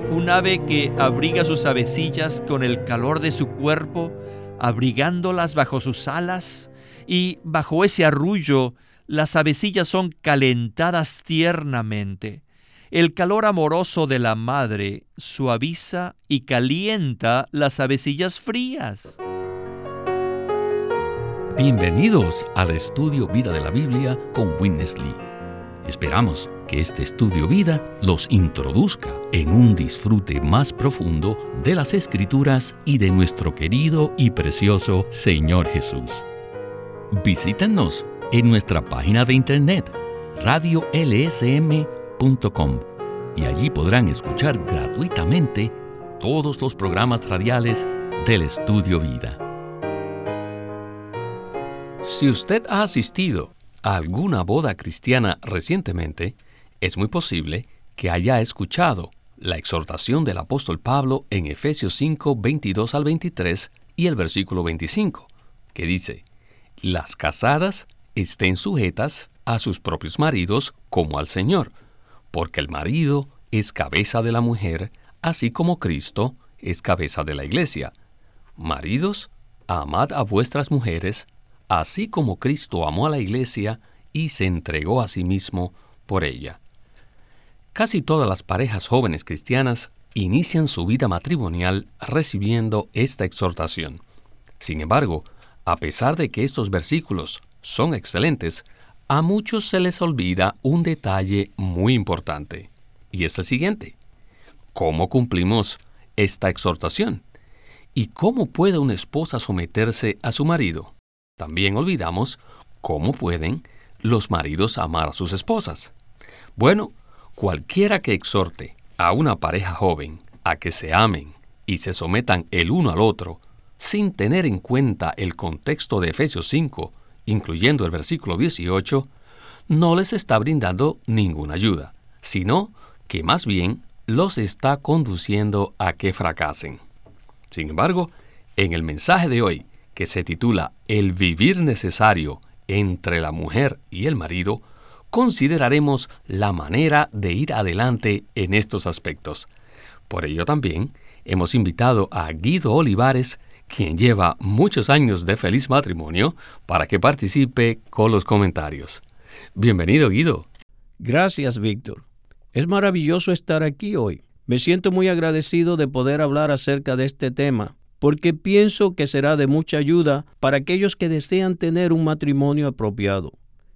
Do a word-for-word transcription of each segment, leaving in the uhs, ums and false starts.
Un ave que abriga sus avecillas con el calor de su cuerpo, abrigándolas bajo sus alas, y bajo ese arrullo las avecillas son calentadas tiernamente. El calor amoroso de la madre suaviza y calienta las avecillas frías. Bienvenidos al estudio Vida de la Biblia con Witness Lee. Esperamos que este estudio vida los introduzca en un disfrute más profundo de las Escrituras y de nuestro querido y precioso Señor Jesús. Visítenos en nuestra página de internet radio l s m punto com y allí podrán escuchar gratuitamente todos los programas radiales del estudio vida. Si usted ha asistido a alguna boda cristiana recientemente, es muy posible que haya escuchado la exhortación del apóstol Pablo en Efesios cinco, veintidós al veintitrés y el versículo veinticinco, que dice: las casadas estén sujetas a sus propios maridos como al Señor, porque el marido es cabeza de la mujer, así como Cristo es cabeza de la iglesia. Maridos, amad a vuestras mujeres, así como Cristo amó a la iglesia y se entregó a sí mismo por ella. Casi todas las parejas jóvenes cristianas inician su vida matrimonial recibiendo esta exhortación. Sin embargo, a pesar de que estos versículos son excelentes, a muchos se les olvida un detalle muy importante, y es el siguiente: ¿cómo cumplimos esta exhortación? ¿Y cómo puede una esposa someterse a su marido? También olvidamos cómo pueden los maridos amar a sus esposas. Bueno, cualquiera que exhorte a una pareja joven a que se amen y se sometan el uno al otro, sin tener en cuenta el contexto de Efesios cinco, incluyendo el versículo dieciocho, no les está brindando ninguna ayuda, sino que más bien los está conduciendo a que fracasen. Sin embargo, en el mensaje de hoy, que se titula El vivir necesario entre la mujer y el marido, consideraremos la manera de ir adelante en estos aspectos. Por ello también hemos invitado a Guido Olivares, quien lleva muchos años de feliz matrimonio, para que participe con los comentarios. Bienvenido, Guido. Gracias, Víctor. Es maravilloso estar aquí hoy. Me siento muy agradecido de poder hablar acerca de este tema, porque pienso que será de mucha ayuda para aquellos que desean tener un matrimonio apropiado.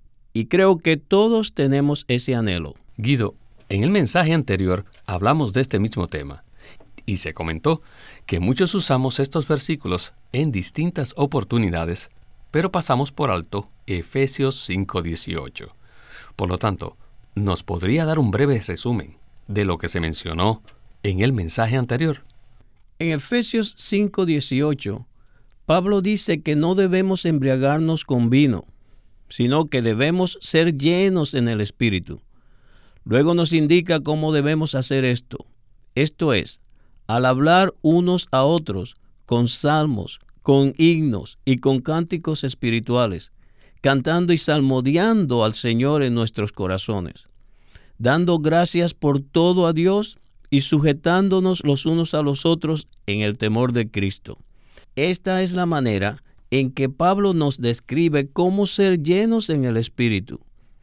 Y creo que todos tenemos ese anhelo. Guido, en el mensaje anterior hablamos de este mismo tema, y se comentó que muchos usamos estos versículos en distintas oportunidades, pero pasamos por alto Efesios cinco dieciocho. Por lo tanto, ¿nos podría dar un breve resumen de lo que se mencionó en el mensaje anterior? En Efesios cinco dieciocho, Pablo dice que no debemos embriagarnos con vino, sino que debemos ser llenos en el Espíritu. Luego nos indica cómo debemos hacer esto. Esto es, al hablar unos a otros con salmos, con himnos y con cánticos espirituales, cantando y salmodiando al Señor en nuestros corazones, dando gracias por todo a Dios y sujetándonos los unos a los otros en el temor de Cristo. Esta es la manera en que Pablo nos describe cómo ser llenos en el Espíritu.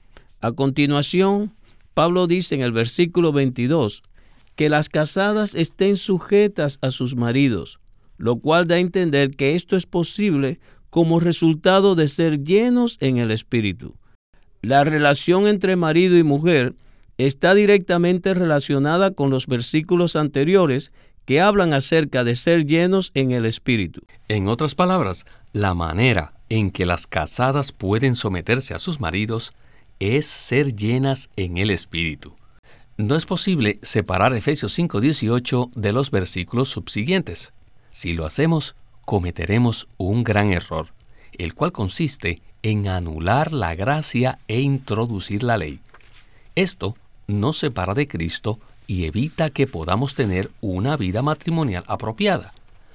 A continuación, Pablo dice en el versículo veintidós que las casadas estén sujetas a sus maridos, lo cual da a entender que esto es posible como resultado de ser llenos en el Espíritu. La relación entre marido y mujer está directamente relacionada con los versículos anteriores que hablan acerca de ser llenos en el Espíritu. En otras palabras, la manera en que las casadas pueden someterse a sus maridos es ser llenas en el Espíritu. No es posible separar Efesios cinco dieciocho de los versículos subsiguientes. Si lo hacemos, cometeremos un gran error, el cual consiste en anular la gracia e introducir la ley. Esto nos separa de Cristo y evita que podamos tener una vida matrimonial apropiada.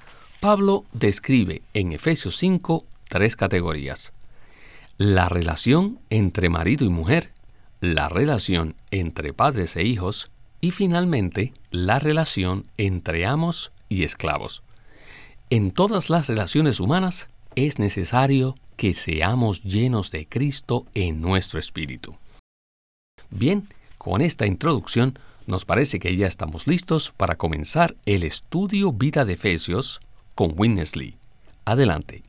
Pablo describe en Efesios cinco tres categorías: la relación entre marido y mujer, la relación entre padres e hijos Y finalmente, la relación entre amos y esclavos. En todas las relaciones humanas es necesario que seamos llenos de Cristo en nuestro espíritu. Bien, con esta introducción nos parece que ya estamos listos para comenzar el estudio Vida de Efesios con Witness Lee. Adelante.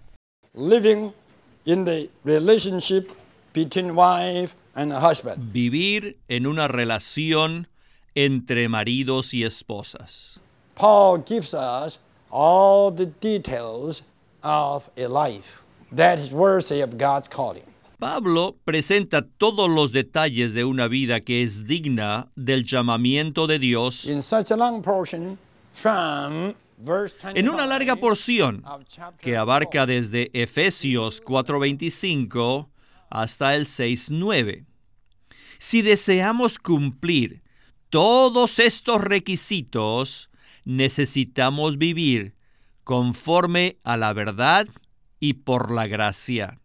Living in the relationship between wife and husband. Vivir en una relación entre maridos y esposas. Paul gives us all the details of a life that is worthy of God's calling. Pablo presenta todos los detalles de una vida que es digna del llamamiento de Dios In such a long portion from verse en una larga twenty-five porción of chapter que abarca desde Efesios cuatro veinticinco hasta el seis nueve. Si deseamos cumplir todos estos requisitos, necesitamos vivir conforme a la verdad y por la gracia.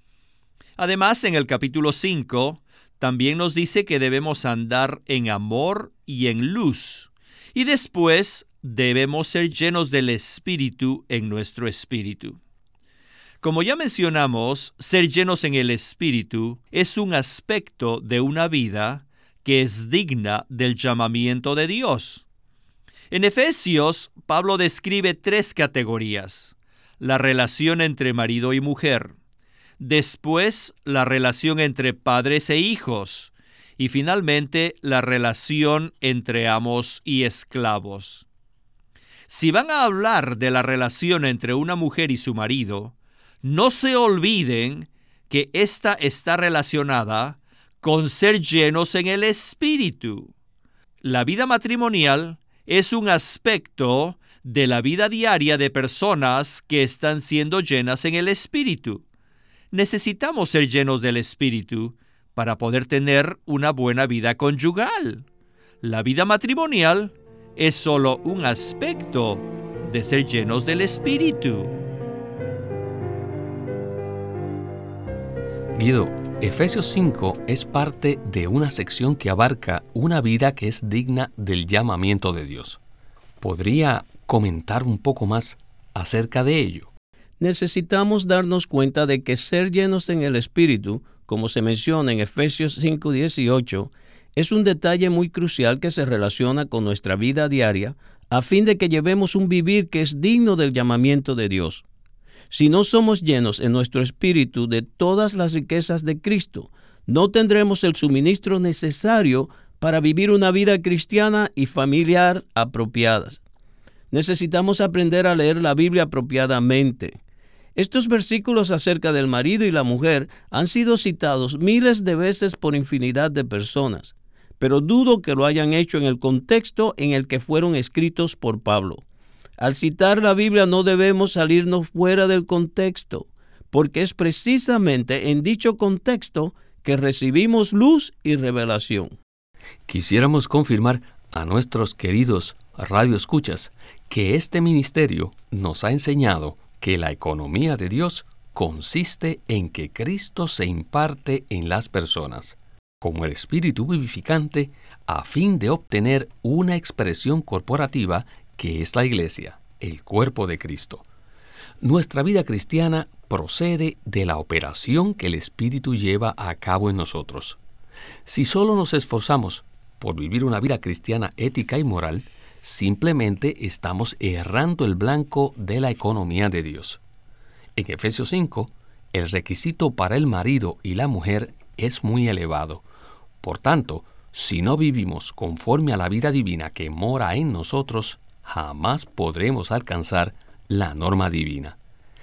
Además, en el capítulo cinco, también nos dice que debemos andar en amor y en luz. Y después, debemos ser llenos del Espíritu en nuestro espíritu. Como ya mencionamos, ser llenos en el Espíritu es un aspecto de una vida que es digna del llamamiento de Dios. En Efesios, Pablo describe tres categorías: la relación entre marido y mujer, después la relación entre padres e hijos, y finalmente la relación entre amos y esclavos. Si van a hablar de la relación entre una mujer y su marido, no se olviden que ésta está relacionada con ser llenos en el Espíritu. La vida matrimonial es un aspecto de la vida diaria de personas que están siendo llenas en el Espíritu. Necesitamos ser llenos del Espíritu para poder tener una buena vida conyugal. La vida matrimonial es solo un aspecto de ser llenos del Espíritu. Guido, Efesios cinco es parte de una sección que abarca una vida que es digna del llamamiento de Dios. ¿Podría comentar un poco más acerca de ello? Necesitamos darnos cuenta de que ser llenos en el Espíritu, como se menciona en Efesios cinco dieciocho, es un detalle muy crucial que se relaciona con nuestra vida diaria a fin de que llevemos un vivir que es digno del llamamiento de Dios. Si no somos llenos en nuestro espíritu de todas las riquezas de Cristo, no tendremos el suministro necesario para vivir una vida cristiana y familiar apropiadas. Necesitamos aprender a leer la Biblia apropiadamente. Estos versículos acerca del marido y la mujer han sido citados miles de veces por infinidad de personas, pero dudo que lo hayan hecho en el contexto en el que fueron escritos por Pablo. Al citar la Biblia no debemos salirnos fuera del contexto, porque es precisamente en dicho contexto que recibimos luz y revelación. Quisiéramos confirmar a nuestros queridos radioescuchas que este ministerio nos ha enseñado que la economía de Dios consiste en que Cristo se imparte en las personas, como el Espíritu vivificante, a fin de obtener una expresión corporativa que es la Iglesia, el cuerpo de Cristo. Nuestra vida cristiana procede de la operación que el Espíritu lleva a cabo en nosotros. Si solo nos esforzamos por vivir una vida cristiana ética y moral, simplemente estamos errando el blanco de la economía de Dios. En Efesios cinco, el requisito para el marido y la mujer es muy elevado. Por tanto, si no vivimos conforme a la vida divina que mora en nosotros, jamás podremos alcanzar la norma divina.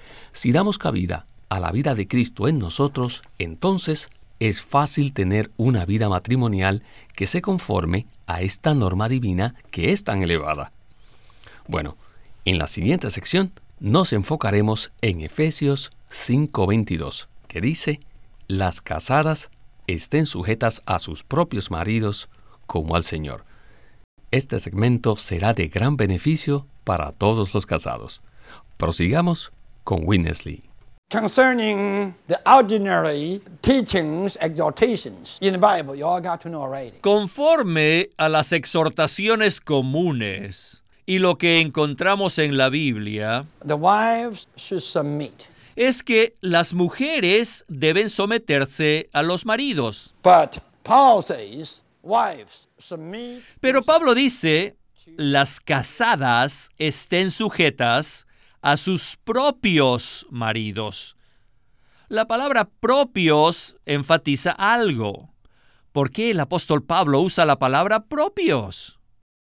Si damos cabida a la vida de Cristo en nosotros, entonces es fácil tener una vida matrimonial que se conforme a esta norma divina que es tan elevada. Bueno, en la siguiente sección nos enfocaremos en Efesios cinco veintidós, que dice: las casadas estén sujetas a sus propios maridos como al Señor. Este segmento será de gran beneficio para todos los casados. Prosigamos con Witness Lee. concerning the ordinary teachings, exhortations in the Bible, you all got to know already. Conforme a las exhortaciones comunes y lo que encontramos en la Biblia, The wives should submit. es que las mujeres deben someterse a los maridos. But Paul says, wives, submit. Pero Pablo dice, las casadas estén sujetas a sus propios maridos. La palabra propios enfatiza algo. ¿Por qué el apóstol Pablo usa la palabra propios?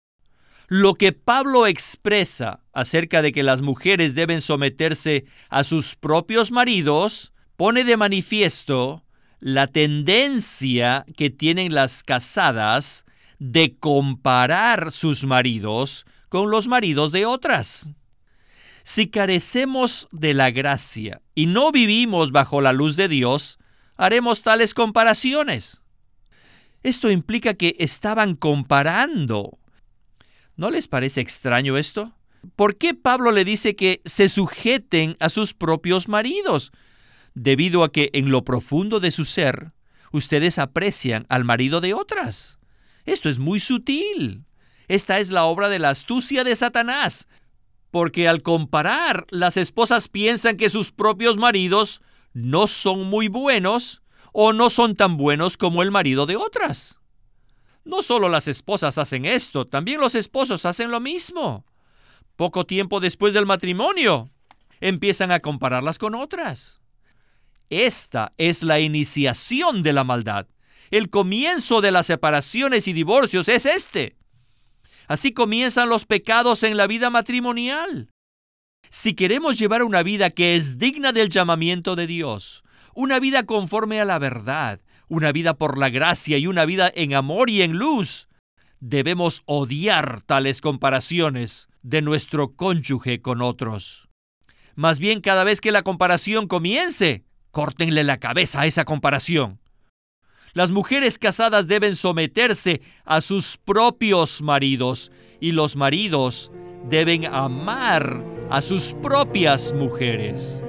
Lo que Pablo expresa acerca de que las mujeres deben someterse a sus propios maridos pone de manifiesto la tendencia que tienen las casadas de comparar sus maridos con los maridos de otras. Si carecemos de la gracia y no vivimos bajo la luz de Dios, haremos tales comparaciones. Esto implica que estaban comparando. ¿No les parece extraño esto? ¿Por qué Pablo le dice que se sujeten a sus propios maridos? Debido a que en lo profundo de su ser, ustedes aprecian al marido de otras. Esto es muy sutil. Esta es la obra de la astucia de Satanás. Porque al comparar, las esposas piensan que sus propios maridos no son muy buenos o no son tan buenos como el marido de otras. No solo las esposas hacen esto, también los esposos hacen lo mismo. Poco tiempo después del matrimonio, empiezan a compararlas con otras. Esta es la iniciación de la maldad. El comienzo de las separaciones y divorcios es este. Así comienzan los pecados en la vida matrimonial. Si queremos llevar una vida que es digna del llamamiento de Dios, una vida conforme a la verdad, una vida por la gracia y una vida en amor y en luz, debemos odiar tales comparaciones de nuestro cónyuge con otros. Más bien, cada vez que la comparación comience, córtenle la cabeza a esa comparación. Las mujeres casadas deben someterse a sus propios maridos y los maridos deben amar a sus propias mujeres.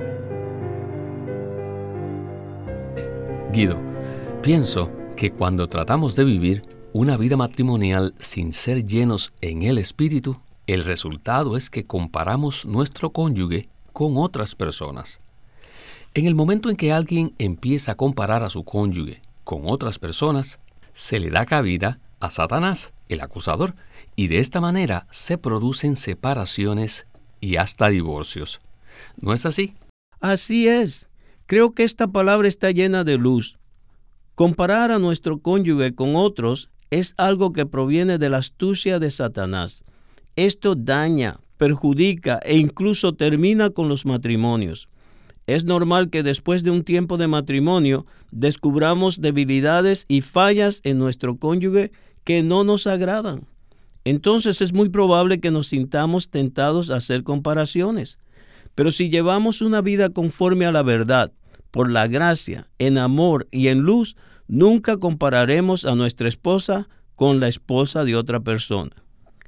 Guido, pienso que cuando tratamos de vivir una vida matrimonial sin ser llenos en el Espíritu, el resultado es que comparamos nuestro cónyuge con otras personas. En el momento en que alguien empieza a comparar a su cónyuge con otras personas, se le da cabida a Satanás, el acusador, y de esta manera se producen separaciones y hasta divorcios. ¿No es así? Así es. Creo que esta palabra está llena de luz. Comparar a nuestro cónyuge con otros es algo que proviene de la astucia de Satanás. Esto daña, perjudica e incluso termina con los matrimonios. Es normal que después de un tiempo de matrimonio descubramos debilidades y fallas en nuestro cónyuge que no nos agradan. Entonces es muy probable que nos sintamos tentados a hacer comparaciones. Pero si llevamos una vida conforme a la verdad, por la gracia, en amor y en luz, nunca compararemos a nuestra esposa con la esposa de otra persona.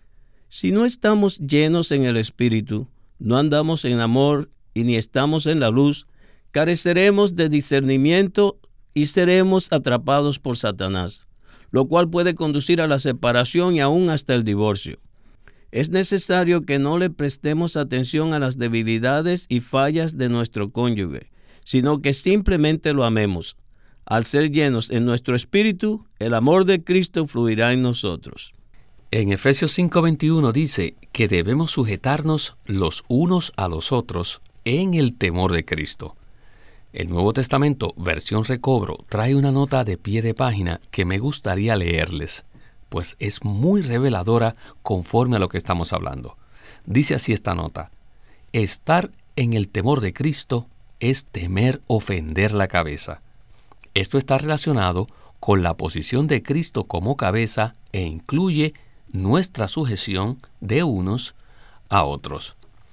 Si no estamos llenos en el Espíritu, no andamos en amor y ni estamos en la luz, careceremos de discernimiento y seremos atrapados por Satanás, lo cual puede conducir a la separación y aún hasta el divorcio. Es necesario que no le prestemos atención a las debilidades y fallas de nuestro cónyuge, sino que simplemente lo amemos. Al ser llenos en nuestro espíritu, el amor de Cristo fluirá en nosotros. En Efesios cinco veintiuno dice que debemos sujetarnos los unos a los otros en el temor de Cristo. El Nuevo Testamento, versión recobro, trae una nota de pie de página que me gustaría leerles, pues es muy reveladora conforme a lo que estamos hablando. Dice así esta nota: estar en el temor de Cristo es temer ofender la cabeza. Esto está relacionado con la posición de Cristo como cabeza e incluye nuestra sujeción de unos a otros.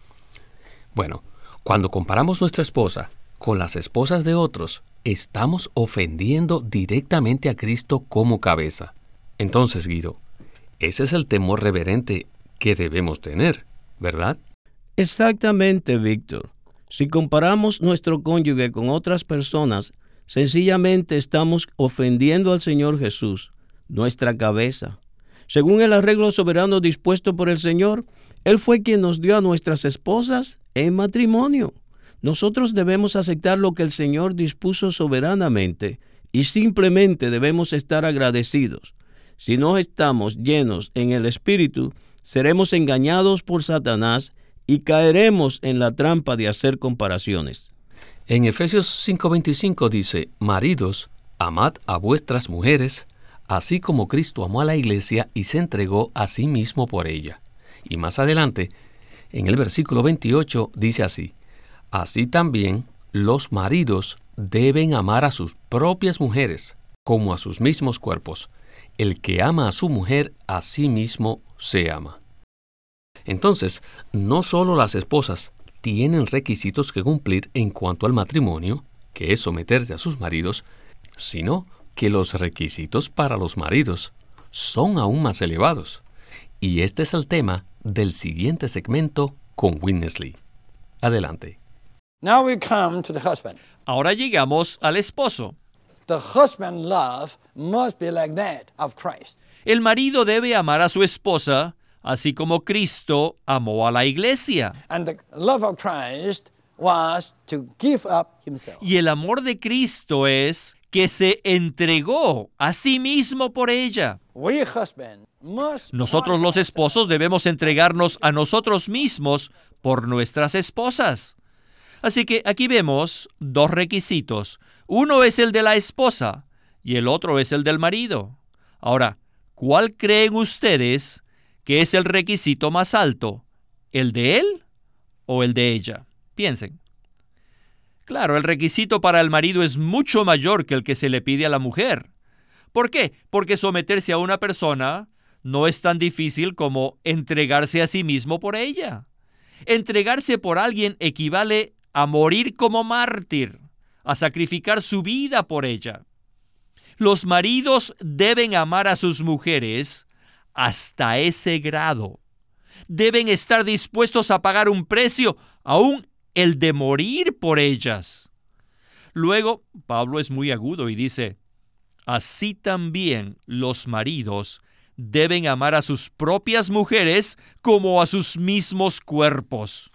Bueno, cuando comparamos nuestra esposa con las esposas de otros, estamos ofendiendo directamente a Cristo como cabeza. Entonces, Guido, ese es el temor reverente que debemos tener, ¿verdad? Exactamente, Víctor. Si comparamos nuestro cónyuge con otras personas, sencillamente estamos ofendiendo al Señor Jesús, nuestra cabeza. Según el arreglo soberano dispuesto por el Señor, Él fue quien nos dio a nuestras esposas en matrimonio. Nosotros debemos aceptar lo que el Señor dispuso soberanamente y simplemente debemos estar agradecidos. Si no estamos llenos en el Espíritu, seremos engañados por Satanás y caeremos en la trampa de hacer comparaciones. En Efesios cinco veinticinco dice, maridos, amad a vuestras mujeres, así como Cristo amó a la iglesia y se entregó a sí mismo por ella. Y más adelante, en el versículo veintiocho, dice así, así también los maridos deben amar a sus propias mujeres, como a sus mismos cuerpos. El que ama a su mujer, a sí mismo se ama. Entonces, no solo las esposas tienen requisitos que cumplir en cuanto al matrimonio, que es someterse a sus maridos, sino que los requisitos para los maridos son aún más elevados. Y este es el tema del siguiente segmento con Witness Lee. Adelante. Now we come to the husband. Ahora llegamos al esposo. The husband love must be like that of Christ. El marido debe amar a su esposa, así como Cristo amó a la iglesia. And the love of Christ was to give up himself. Y el amor de Cristo es que se entregó a sí mismo por ella. We husband must Nosotros los esposos debemos entregarnos a nosotros mismos por nuestras esposas. Así que aquí vemos dos requisitos. Uno es el de la esposa y el otro es el del marido. Ahora, ¿cuál creen ustedes que es el requisito más alto? ¿El de él o el de ella? Piensen. Claro, el requisito para el marido es mucho mayor que el que se le pide a la mujer. ¿Por qué? Porque someterse a una persona no es tan difícil como entregarse a sí mismo por ella. Entregarse por alguien equivale a morir como mártir, a sacrificar su vida por ella. Los maridos deben amar a sus mujeres hasta ese grado. Deben estar dispuestos a pagar un precio, aún el de morir por ellas. Luego, Pablo es muy agudo y dice, así también los maridos deben amar a sus propias mujeres como a sus mismos cuerpos.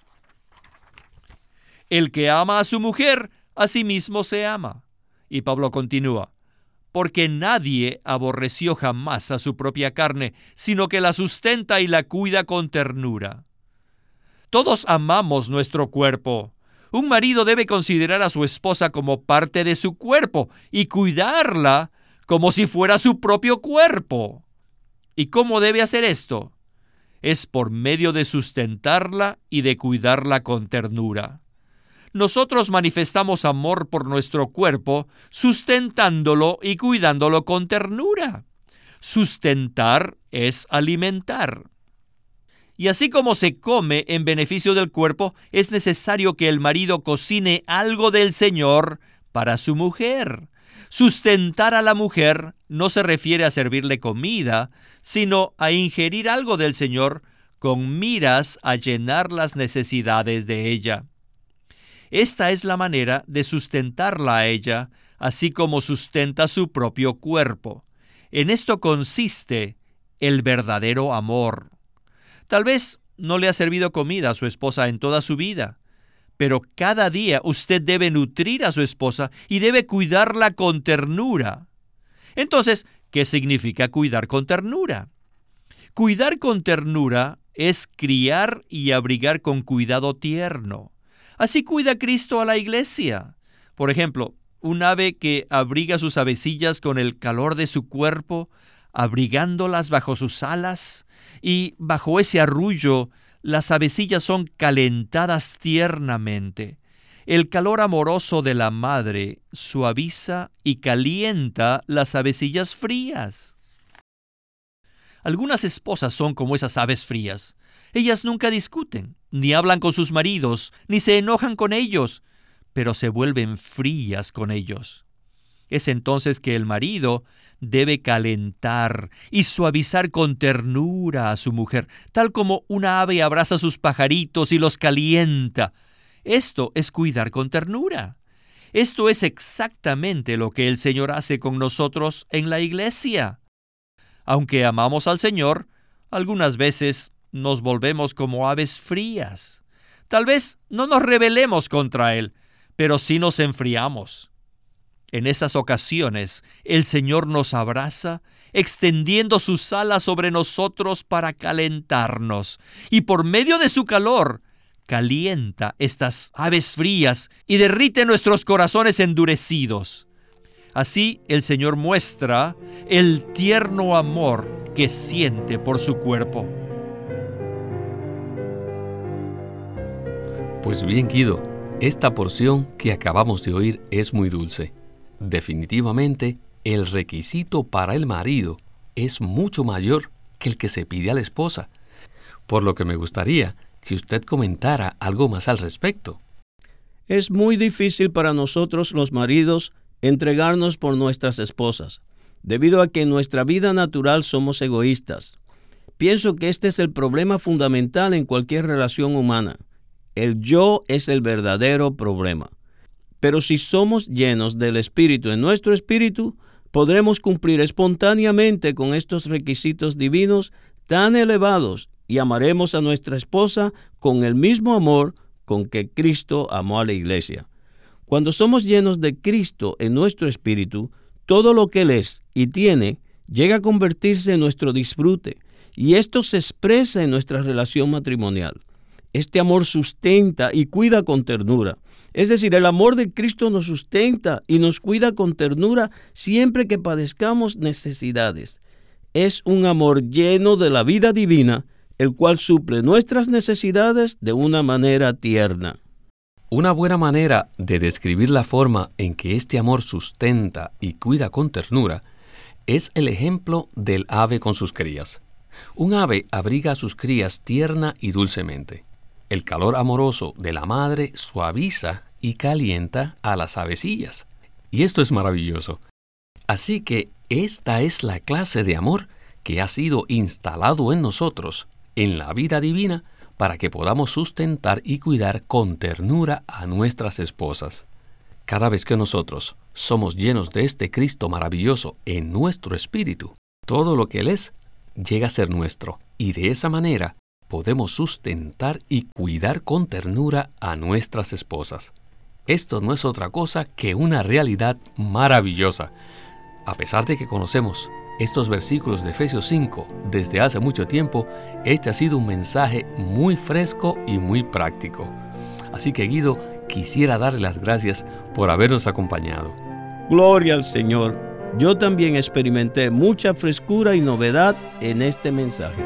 El que ama a su mujer, a sí mismo se ama. Y Pablo continúa, porque nadie aborreció jamás a su propia carne, sino que la sustenta y la cuida con ternura. Todos amamos nuestro cuerpo. Un marido debe considerar a su esposa como parte de su cuerpo y cuidarla como si fuera su propio cuerpo. ¿Y cómo debe hacer esto? Es por medio de sustentarla y de cuidarla con ternura. Nosotros manifestamos amor por nuestro cuerpo, sustentándolo y cuidándolo con ternura. Sustentar es alimentar. Y así como se come en beneficio del cuerpo, es necesario que el marido cocine algo del Señor para su mujer. Sustentar a la mujer no se refiere a servirle comida, sino a ingerir algo del Señor con miras a llenar las necesidades de ella. Esta es la manera de sustentarla a ella, así como sustenta su propio cuerpo. En esto consiste el verdadero amor. Tal vez no le ha servido comida a su esposa en toda su vida, pero cada día usted debe nutrir a su esposa y debe cuidarla con ternura. Entonces, ¿qué significa cuidar con ternura? Cuidar con ternura es criar y abrigar con cuidado tierno. Así cuida Cristo a la iglesia. Por ejemplo, un ave que abriga sus avecillas con el calor de su cuerpo, abrigándolas bajo sus alas, y bajo ese arrullo las avecillas son calentadas tiernamente. El calor amoroso de la madre suaviza y calienta las avecillas frías. Algunas esposas son como esas aves frías. Ellas nunca discuten, ni hablan con sus maridos, ni se enojan con ellos, pero se vuelven frías con ellos. Es entonces que el marido debe calentar y suavizar con ternura a su mujer, tal como una ave abraza a sus pajaritos y los calienta. Esto es cuidar con ternura. Esto es exactamente lo que el Señor hace con nosotros en la iglesia. Aunque amamos al Señor, algunas veces nos volvemos como aves frías. Tal vez no nos rebelemos contra Él, pero sí nos enfriamos. En esas ocasiones, el Señor nos abraza, extendiendo sus alas sobre nosotros para calentarnos, y por medio de su calor, calienta estas aves frías y derrite nuestros corazones endurecidos. Así el Señor muestra el tierno amor que siente por su cuerpo. Pues bien, Guido, esta porción que acabamos de oír es muy dulce. Definitivamente, el requisito para el marido es mucho mayor que el que se pide a la esposa, por lo que me gustaría que usted comentara algo más al respecto. Es muy difícil para nosotros los maridos entregarnos por nuestras esposas, debido a que en nuestra vida natural somos egoístas. Pienso que este es el problema fundamental en cualquier relación humana. El yo es el verdadero problema. Pero si somos llenos del Espíritu en nuestro espíritu, podremos cumplir espontáneamente con estos requisitos divinos tan elevados y amaremos a nuestra esposa con el mismo amor con que Cristo amó a la iglesia. Cuando somos llenos de Cristo en nuestro espíritu, todo lo que Él es y tiene llega a convertirse en nuestro disfrute, y esto se expresa en nuestra relación matrimonial. Este amor sustenta y cuida con ternura. Es decir, el amor de Cristo nos sustenta y nos cuida con ternura siempre que padezcamos necesidades. Es un amor lleno de la vida divina, el cual suple nuestras necesidades de una manera tierna. Una buena manera de describir la forma en que este amor sustenta y cuida con ternura es el ejemplo del ave con sus crías. Un ave abriga a sus crías tierna y dulcemente. El calor amoroso de la madre suaviza y calienta a las avecillas. Y esto es maravilloso. Así que esta es la clase de amor que ha sido instalado en nosotros, en la vida divina, para que podamos sustentar y cuidar con ternura a nuestras esposas. Cada vez que nosotros somos llenos de este Cristo maravilloso en nuestro espíritu, todo lo que Él es llega a ser nuestro, y de esa manera podemos sustentar y cuidar con ternura a nuestras esposas. Esto no es otra cosa que una realidad maravillosa. A pesar de que conocemos estos versículos de Efesios cinco desde hace mucho tiempo, este ha sido un mensaje muy fresco y muy práctico. Así que, Guido, quisiera darle las gracias por habernos acompañado. Gloria al Señor. Yo también experimenté mucha frescura y novedad en este mensaje.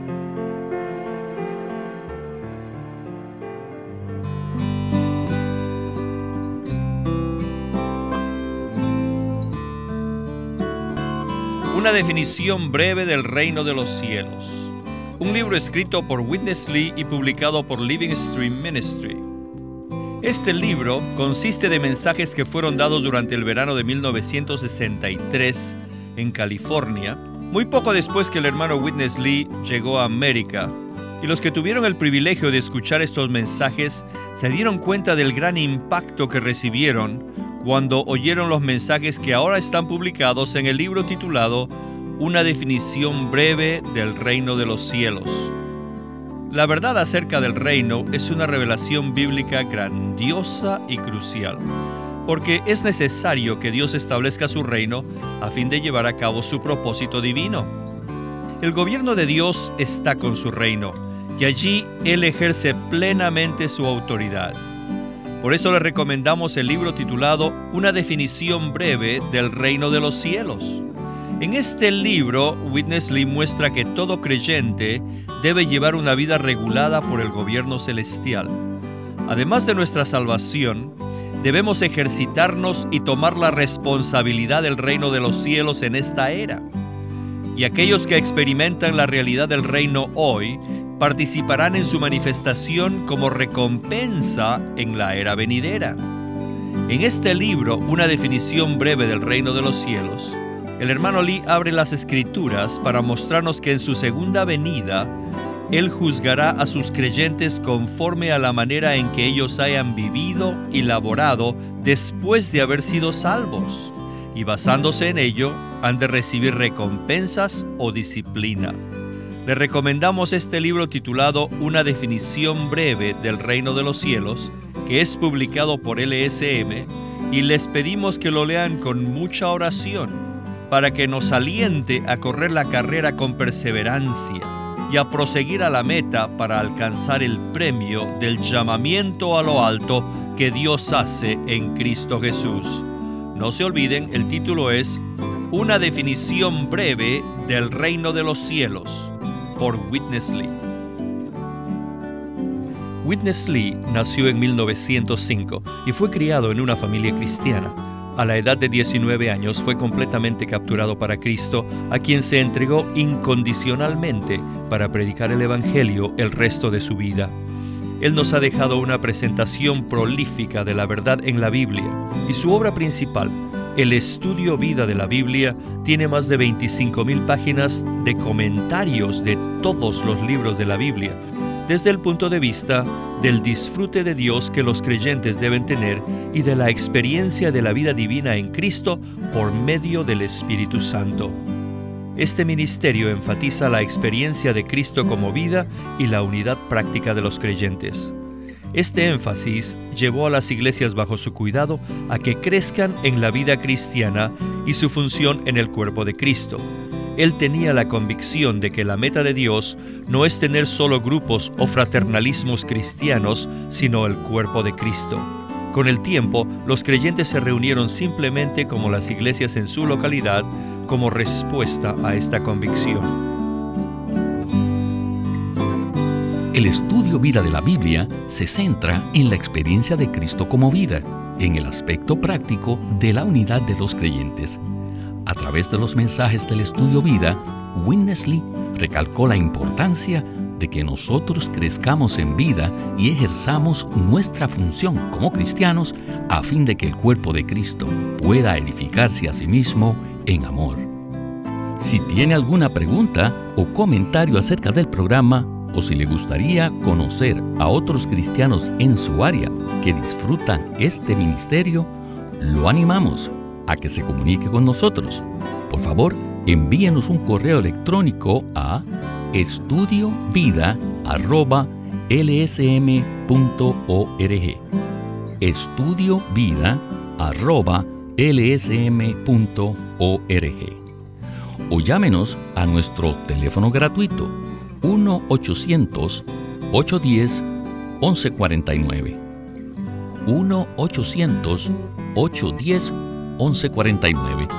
Una definición breve del reino de los cielos. Un libro escrito por Witness Lee y publicado por Living Stream Ministry. Este libro consiste de mensajes que fueron dados durante el verano de mil novecientos sesenta y tres en California, muy poco después que el hermano Witness Lee llegó a América. Y los que tuvieron el privilegio de escuchar estos mensajes se dieron cuenta del gran impacto que recibieron cuando oyeron los mensajes que ahora están publicados en el libro titulado Una definición breve del reino de los cielos. La verdad acerca del reino es una revelación bíblica grandiosa y crucial, porque es necesario que Dios establezca su reino a fin de llevar a cabo su propósito divino. El gobierno de Dios está con su reino, y allí Él ejerce plenamente su autoridad. Por eso le recomendamos el libro titulado Una definición breve del reino de los cielos. En este libro, Witness Lee muestra que todo creyente debe llevar una vida regulada por el gobierno celestial. Además de nuestra salvación, debemos ejercitarnos y tomar la responsabilidad del reino de los cielos en esta era. Y aquellos que experimentan la realidad del reino hoy participarán en su manifestación como recompensa en la era venidera. En este libro, Una definición breve del reino de los cielos, el hermano Lee abre las Escrituras para mostrarnos que en su segunda venida, Él juzgará a sus creyentes conforme a la manera en que ellos hayan vivido y laborado después de haber sido salvos, y basándose en ello, han de recibir recompensas o disciplina. Le recomendamos este libro titulado Una definición breve del reino de los cielos, que es publicado por L S M, y les pedimos que lo lean con mucha oración, para que nos aliente a correr la carrera con perseverancia y a proseguir a la meta para alcanzar el premio del llamamiento a lo alto que Dios hace en Cristo Jesús. No se olviden, el título es Una definición breve del reino de los cielos, por Witness Lee. Witness Lee nació en mil novecientos cinco y fue criado en una familia cristiana. A la edad de diecinueve años fue completamente capturado para Cristo, a quien se entregó incondicionalmente para predicar el Evangelio el resto de su vida. Él nos ha dejado una presentación prolífica de la verdad en la Biblia, y su obra principal, el Estudio Vida de la Biblia, tiene más de veinticinco mil páginas de comentarios de todos los libros de la Biblia, desde el punto de vista del disfrute de Dios que los creyentes deben tener y de la experiencia de la vida divina en Cristo por medio del Espíritu Santo. Este ministerio enfatiza la experiencia de Cristo como vida y la unidad práctica de los creyentes. Este énfasis llevó a las iglesias bajo su cuidado a que crezcan en la vida cristiana y su función en el cuerpo de Cristo. Él tenía la convicción de que la meta de Dios no es tener solo grupos o fraternalismos cristianos, sino el cuerpo de Cristo. Con el tiempo, los creyentes se reunieron simplemente como las iglesias en su localidad, como respuesta a esta convicción. El estudio vida de la Biblia se centra en la experiencia de Cristo como vida, en el aspecto práctico de la unidad de los creyentes. A través de los mensajes del estudio vida, Witness Lee recalcó la importancia de que nosotros crezcamos en vida y ejerzamos nuestra función como cristianos a fin de que el cuerpo de Cristo pueda edificarse a sí mismo en amor. Si tiene alguna pregunta o comentario acerca del programa, o si le gustaría conocer a otros cristianos en su área que disfrutan este ministerio, lo animamos a que se comunique con nosotros. Por favor, envíenos un correo electrónico a estudiovida arroba l s m punto org estudiovida arroba l s m punto org o llámenos a nuestro teléfono gratuito uno ochocientos, ochocientos diez, once cuarenta y nueve uno ochocientos, ochocientos diez, once cuarenta y nueve